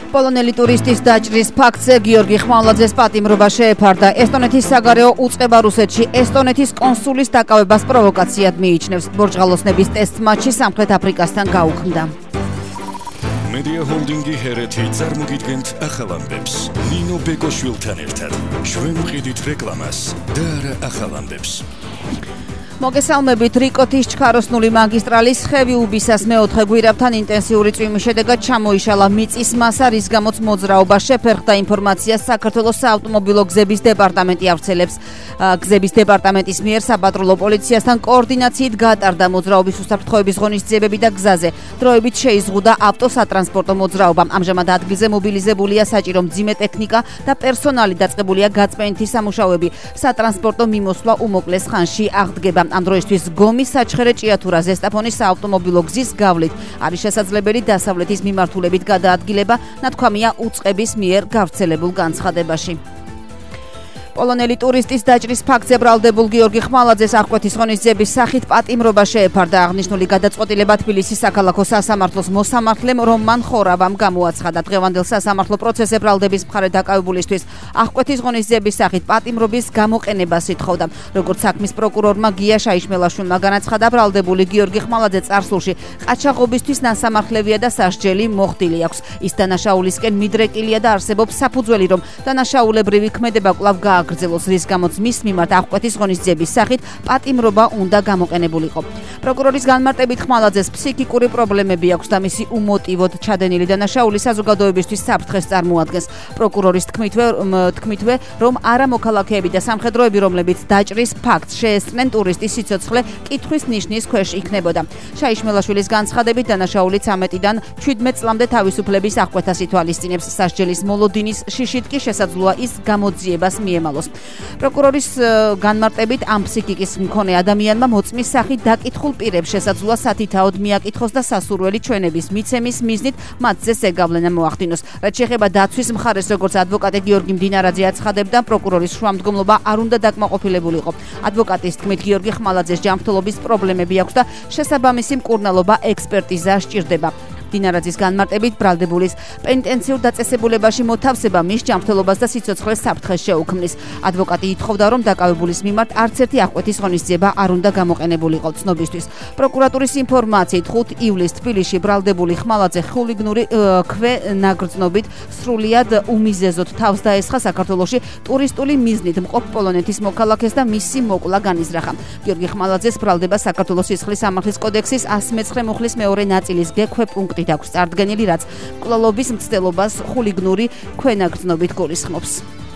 პოლონელი ტურისტის დაჭრის ფაქტზე გიორგი ხმალაძეს პატიმრობა შეეფარდა. ესტონეთის საგარეო უწყება რუსეთში ესტონეთის კონსულის დაკავებას პროვოკაციად მიიჩნევს. ბორჯღალოსნების ტესტ მატჩი სამხრეთ აფრიკასთან გაუქმდა. Media Holdingi Hereti წარმოგიდგენთ ახალამდებს. ნინო ბეკოშვილთან ერთად. ჩვენ ვყიდით რეკლამას და არა ახალამდებს. მოგესალმებით. რიკოთის ჩქაროსნული მაგისტრალის ხევი უბისას მეოთხე გვირაბთან ინტენსიური წვიმის შედეგად ჩამოიშალა მიწის მასა, რის გამოც მოძრაობა შეფერხდა. ინფორმაციას საქართველოს საავტომობილო გზების დეპარტამენტი ავრცელებს. გზების დეპარტამენტის მიერ საპატრულო პოლიციასთან კოორდინაციით გატარდა მოძრაობის უსაფრთხოების ღონისძიებები და გზაზე დროებით შეიზღუდა ავტოსატრანსპორტო მოძრაობა. ამჟამად ადგილზე მობილიზებულია საჭირო მძიმე ტექნიკა და პერსონალი, დაწყებულია გაწმენითი სამუშაოები. სატრანსპორტო მიმოსვლა უმოკლეს ხანში აღდგება. ამ დროისთვის გომის საჩხერე ჭიათურა ზესტაფონის საავტომობილო გზის გავლით არის შესაძლებელი დასავლეთის მიმართულებით გადაადგილება, ნათქვამია უწყების მიერ გავრცელებულ განცხადებაში. პოლონელი ტურისტის დაჭრის ფაქტზე ბრალდებულ გიორგი ხმალაძეს აღკვეთის ღონისძიების სახით პატიმრობა შეეფარდა. აღნიშნული გადაწყვეტილება თბილისის საქალაქო სასამართლოს მოსამართლემ რომან ხორავამ გამოაცხადა. დღევანდელ სასამართლო პროცესზე ბრალდების მხარე დაკავებულისთვის აღკვეთის ღონისძიების სახით პატიმრობის გამოყენებას ითხოვდა. როგორც საქმის პროკურორმა გია შაიშმელაშვილმა განაცხადა, ბრალდებული გიორგი ხმალაძე წარსულში ყაჩაღობისთვის ნასამართლევია და სასჯელი მოხდილი აქვს. ის დანაშაულისკენ მიდრეკილია და არსებობს საფუძველი, რომ დანაშაულებრივი ქმედება კვლავ გააგრძელოს, რის გამოც მის მიმართ აღკვეთის ღონისძიების სახით პატიმრობა უნდა გამოყენებულიყო. პროკურორის განმარტებით ხმალაძეს ფსიქიკური პრობლემები აქვს და მისი უმოტივოდ ჩადენილი დანაშაული საზოგადოებისთვის საფრთხეს წარმოადგენს. პროკურორის თქმითვე, რომ არა მოქალაქეები და სამხედროები, რომლებიც დაჭრის ფაქტს შეესწრნენ ტურისტის სიცოცხლე კითხვის ნიშნის ქვეშ იქნებოდა. შაიშმელაშვილის განცხადებით დანაშაული 13-დან 17 წლამდე თავისუფლების აღკვეთას ითვალისწინებს. სასჯელის მოლოდინის შიშით კი შესაძლოა ის გამოძიებას მიემალოს. პროკურორის განმარტებით ამ ფსიქიკის მქონე ადამიანმა მოწმის სახით დაკითხულ პირებს შესაძლოა სათითაოდ მიაკითხოს და სასურველი ჩვენების მიცემის მიზნით მათზე ზეგავლენა მოახდინოს. რაც შეეხება დაცვის მხარეს, როგორც ადვოკატი გიორგი მდინარაძე აცხადებდა, პროკურორის შუამდგომლობა არ უნდა დაკმაყოფილებულიყო. ადვოკატის თქმით, გიორგი ხმალაძეს ჯანმრთელობის პრობლემები აქვს და შესაბამისი მკურნალობა ექსპერტიზა სჭირდება. დინარაძის განმარტებით, ბრალდებულის პენიტენციურ დაწესებულებაში მოთავსება მის ჯანმრთელობას და სიცოცხლეს საფრთხეს შეუქმნის. ადვოკატი ითხოვდა, რომ დაკავებულის მიმართ არც ერთი აღკვეთის ღონისძიება არ უნდა გამოყენებულიყო. ცნობისთვის, პროკურატურის ინფორმაციით 5 ივლისს თბილისში ბრალდებული ხმალაძე ხულიგნური ქვენაგრძნობით სრულიად უმიზეზოდ თავს დაესხა საქართველოში ტურისტული მიზნით მყოფ პოლონეთის მოქალაქეს და მისი მოკლა განიზრახა. გიორგი ხმალაძეს ბრალდება საქართველოს სისხლის სამართლის კოდექსის 119 მუხლის მეორე ნაწილის გექვე პუნქტი აქვს წარდგენილი, რაც მკვლელობის მცდელობას ხულიგნური ქვენაგრძნობით გულისხმობს.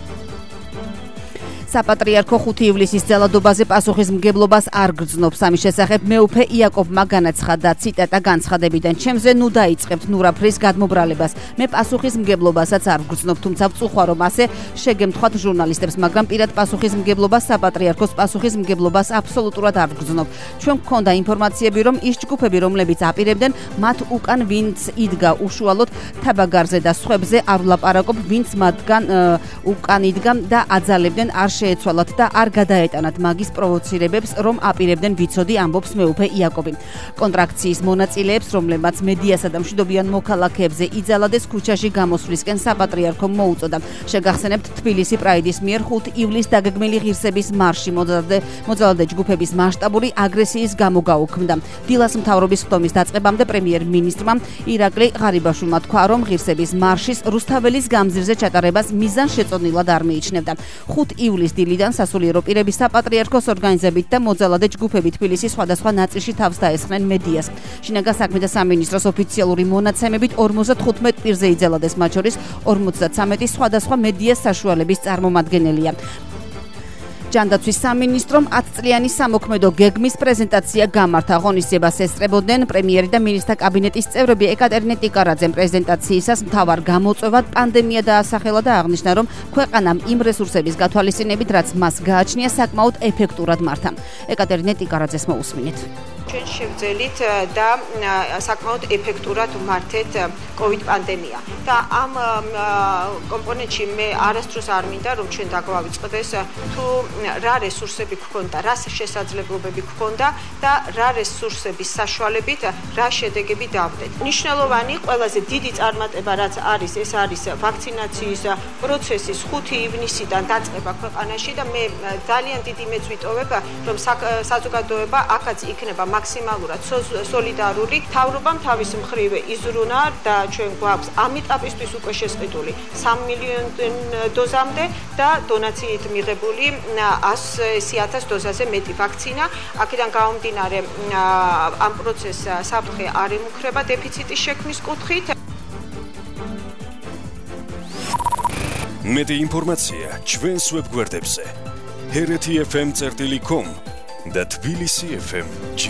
საპატრიარქო 5 ივლისის ძალადობაზე პასუხისმგებლობას არ გრძნობს. ამის შესახებ მეუფე იაკობმა განაცხადა, ციტატა განცხადებიდან: ჩემზე ნუ დაიწყებთ ნურაფრის გადმობრალებას. მე პასუხისმგებლობასაც არ გრძნობ, თუმცა ვწუხვა, რომ ასე შეგემთხვათ ჟურნალისტებს, მაგრამ პირად პასუხისმგებლობას, საპატრიარქოს პასუხისმგებლობას აბსოლუტურად არ გრძნობ. ჩვენ გქონდა ინფორმაციები, რომ ის ჯგუფები, რომლებიც აპირებდნენ, მათ უკან ვინც იდგა უშუალოდ თაბაგარზე და სხვებზე არ ვლაპარაკობ, ვინც მათგან უკან იდგა და აძალებდნენ, არ შეეცვალათ და არ გადაეტანათ მაგის პროვოცირებებს, რომ აპირებდნენ ვიცოდი, ამბობს მეუფე იაკობი. კონტრაქციის მონაწილეებს, რომლებმაც მედიასა და მშვიდობიან მოქალაქეებზე იძალადეს ქუჩაში გამოსვლისკენ საპატრიარქომ მოუწოდა. შეგახსენებთ, თბილისი პრაიდის მიერ 5 ივლისს დაგეგმილი ღირსების მარში მოძალადე ჯგუფების მასშტაბური აგრესიის გამო გაუქმდა. დილას მთავრობის ხდომის დაწყებამდე პრემიერ-მინისტრმა ირაკლი ღარიბაშვილმა თქვა, რომ ღირსების მარშის რუსთაველის გამზირზე ჩატარებას მიზანშეწონილად არ მიიჩნევდა. 5 ივლისს დილიდან სასულიერო პირების საპატრიარქოს ორგანიზებით და მოძალადე ჯგუფებით თბილისის სხვადასხვა ნაწილში თავს დაესხნენ მედიას. შინაგან საქმეთა სამინისტროს ოფიციალური მონაცემებით 55 პირზე იძალადეს, მათ შორის 53 სხვადასხვა მედიას საშუალების წარმომადგენელია. ჯანდაცვის სამინისტრომ 10 წლიანი სამოქმედო გეგმის პრეზენტაცია გამართა. ღონისძიებას ესწრებოდნენ პრემიერი და მინისტრთა კაბინეტის წევრები. ეკატერინე ტიკარაძემ პრეზენტაციისას მთავარ გამოწვევად პანდემია დაასახელა და აღნიშნა, რომ ქვეყანამ იმ რესურსების გათვალისწინებით, რაც მას გააჩნია, საკმაოდ ეფექტურად მართა. ეკატერინე ტიკარაძეს მოусმინეთ. ჩვენ შევძელით და საკმაოდ ეფექტურად ვმართეთ COVID პანდემია. და ამ კომპონენტში მე არასდროს არ მინდა რომ ჩვენ დაგვავიწყდეს თუ რა რესურსები გქონდა, რა შესაძლებლობები გქონდა და რა რესურსების საშუალებით რა შედეგები დავდეთ. მნიშვნელოვანი ყველაზე დიდი წარმატება რაც არის, ეს არის ვაქცინაციის პროცესის 5 ივნისიდან დაწყება ქვეყანაში და მე ძალიან დიდი მეც ვიტოვებ, რომ საზოგადოება აქაც იქნება მაქსიმალურად სოლიდარული. მთავრობამ თავის მხრივ იზრუნა და ჩვენ გვაქვს ამ ეტაპისთვის უკვე შესყიდული 3 მილიონ დოზამდე და დონაციით მიღებული 100,000 დოზაზე მეტი ვაქცინა. აქედან გამომდინარე ამ პროცესს საფრთხე არ ემუქრება დეფიციტის შექმნის კუთხით. მეტი ინფორმაცია ჩვენს ვებგვერდებზე hrt.fm.com და tbilisi.fm.g.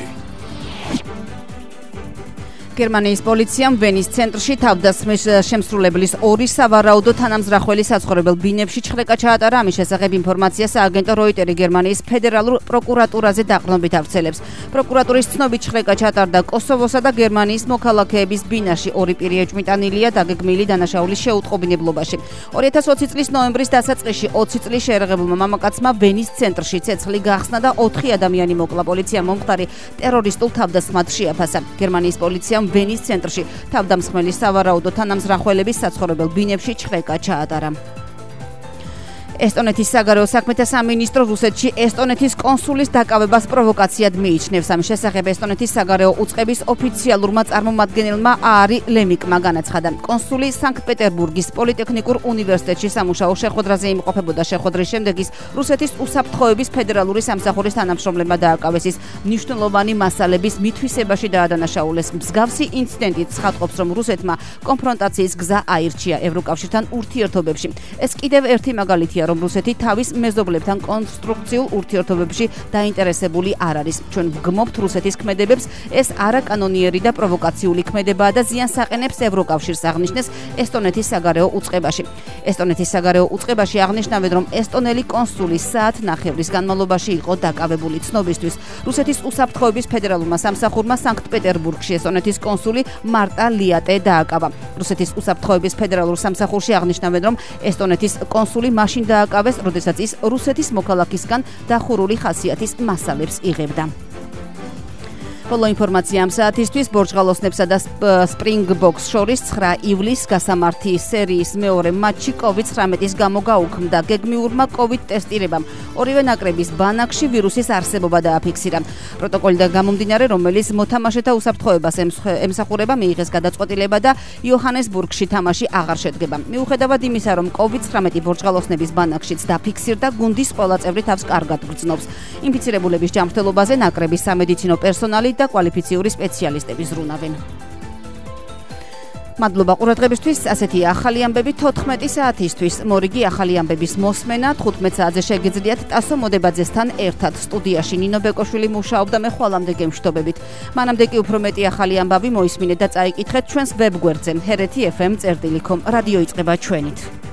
გერმანიის პოლიციამ ვენის ცენტრში თავდასხმის შემსრულებლის 2 სავარაუდო თანამზრახველი საცხოვრებელ ბინებში ჩხრეკა ჩაატარა. ამის შესახებ ინფორმაცია სააგენტო როიტერი გერმანიის ფედერალურ პროკურატურაზე დაყრდნობით ავრცელებს. პროკურატურის ცნობით ჩხრეკა ჩაატარდა კოსოვოსა და გერმანიის მოქალაქეების ბინაში. 2 პირი ეჭვმიტანილია დაგეგმილი დანაშაულის შეუტყობინებლობაში. 2020 წლის ნოემბრის დასაწყისში 20 წლის შეერაღებულმა მამაკაცმა ვენის ცენტრში ცეცხლი გახსნა და 4 ადამიანი მოკლა. პოლიციამ მომხდარი ტერორისტულ თავდასხმად შეაფასა. გერმანიის პოლიციამ ვენის ცენტრში თავდამსხმელის სავარაუდო თანამზრახველების საცხოვრებელ ბინებში ჩხრეკა ჩაატარა. ესტონეთის საგარეო საქმეთა სამინისტრო რუსეთში ესტონეთის კონსულის დაკავებას პროვოკაციად მიიჩნევს. ამის შესახებ ესტონეთის საგარეო უწყების ოფიციალურმა წარმომადგენელმა აარი ლემიკმა განაცხადა. კონსული სანქტ-პეტერბურგის პოლიტექნიკურ უნივერსიტეტში სამუშაო შეხვედრაზე იმყოფებოდა. შეხვედრის შემდეგ ის რუსეთის უსაფრთხოების ფედერალური სამსახურის თანამშრომლებმა დააკავეს. ის მნიშვნელოვანი მასალების მითვისებაში დაადანაშაულეს. მსგავსი ინციდენტით ცხადყოფს, რომ რუსეთმა კონფრონტაციის გზა აირჩია ევროკავშირთან ურთიერთობებში. ეს კიდევ ერთი მაგალითია, რომ რუსეთი თავის მეზობლებთან კონსტრუქციულ ურთიერთობებში დაინტერესებული არ არის. ჩვენ ვგმობთ რუსეთის ქმედებებს, ეს არაკანონიერი და პროვოკაციული ქმედებაა და ზიანს აყენებს ევროკავშირს, აღნიშნეს ესტონეთის საგარეო უწყებაში. ესტონეთის საგარეო უწყებაში აღნიშნავენ, რომ ესტონელი კონსული საათნახევრის განმავლობაში იყო დაკავებული. ცნობისთვის, რუსეთის უსაფრთხოების ფედერალურმა სამსახურმა სანქტ-პეტერბურგში ესტონეთის კონსული მარტა ლიატე დააკავა. რუსეთის უსაფრთხოების ფედერალურ სამსახურში აღნიშნავენ, რომ ესტონეთის კონსული მაშინ დააკავეს, როდესაც ის რუსეთის მოქალაქისგან დახურული ხასიათის მასალებს იღებდა. ბოლო ინფორმაცია ამ საათისთვის ბორჯღალოსნებსა და სპრინგბოქს შორის 9 ივლისს გასამართი სერიის მეორე მატჩი COVID-19-ის გამო გაუქმდა. გეგმიურმა COVID ტესტირებამ ორივე ნაკრების ბანაკში ვირუსის არსებობა დააფიქსირა. პროტოკოლიდან გამომდინარე, რომელიც მოთამაშეთა უსაფრთხოებას ემსახურება, მიიღეს გადაწყვეტილება და იოჰანესბურგში თამაში აღარ შედგება. მიუხედავად იმისა, რომ COVID-19 ბორჯღალოსნების ბანაკშიც დაფიქსირდა, გუნდის ყველა წევრი თავს კარგად გრძნობს. ინფიცირებულების ჯანმრთელობაზე ნაკრების სამედიცინო პერსონალი და კვალიფიციური სპეციალისტები ზრუნავენ. მადლობა ყურადღებისთვის. ასეთია ახალი ამბები 14 საათისთვის. მორიგი ახალი ამბების მოსმენა 15 საათზე შეგიძლიათ ტასო მოდებაძესთან ერთად სტუდიაში. ნინო ბეკოშვილი მუშაობდა, მე ხვალამდე გემშვიდობებით. მანამდე კი უფრო მეტი ახალი ამბავი მოისმინეთ და წაიკითხეთ ჩვენს ვებგვერდზე hrt.fm.com. რადიო იწყება ჩვენით.